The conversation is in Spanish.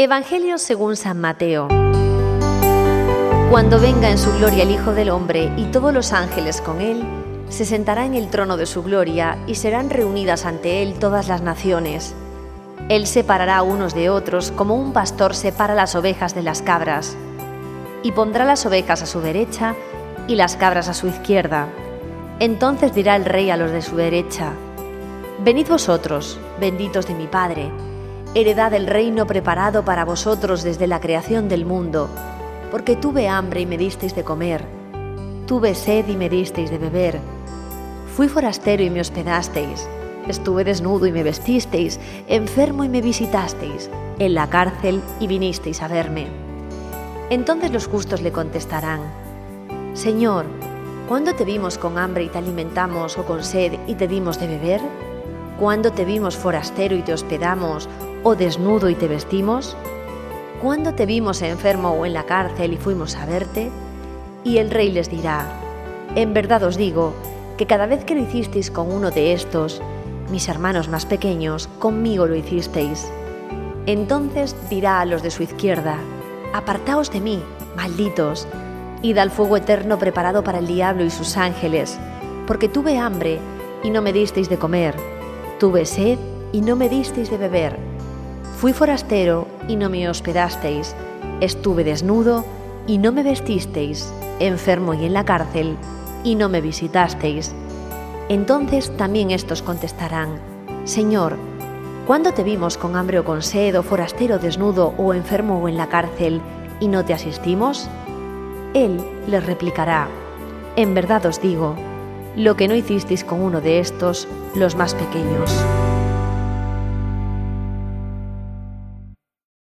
Evangelio según San Mateo. Cuando venga en su gloria el Hijo del Hombre y todos los ángeles con él, se sentará en el trono de su gloria y serán reunidas ante él todas las naciones. Él separará a unos de otros como un pastor separa las ovejas de las cabras, y pondrá las ovejas a su derecha y las cabras a su izquierda. Entonces dirá el rey a los de su derecha: Venid vosotros, benditos de mi Padre, heredad del reino preparado para vosotros desde la creación del mundo, porque tuve hambre y me disteis de comer, tuve sed y me disteis de beber, fui forastero y me hospedasteis, estuve desnudo y me vestisteis, enfermo y me visitasteis, en la cárcel y vinisteis a verme. Entonces los justos le contestarán: Señor, ¿cuándo te vimos con hambre y te alimentamos, o con sed y te dimos de beber? ¿Cuándo te vimos forastero y te hospedamos, o desnudo y te vestimos? ¿Cuándo te vimos enfermo o en la cárcel y fuimos a verte? Y el rey les dirá: En verdad os digo que cada vez que lo hicisteis con uno de estos, mis hermanos más pequeños, conmigo lo hicisteis. Entonces dirá a los de su izquierda: Apartaos de mí, malditos, id al fuego eterno preparado para el diablo y sus ángeles, porque tuve hambre y no me disteis de comer, tuve sed y no me disteis de beber, fui forastero y no me hospedasteis, estuve desnudo y no me vestisteis, enfermo y en la cárcel y no me visitasteis. Entonces también estos contestarán: Señor, ¿cuándo te vimos con hambre o con sed, o forastero, desnudo, o enfermo o en la cárcel, y no te asistimos? Él les replicará: En verdad os digo, lo que no hicisteis con uno de estos, los más pequeños.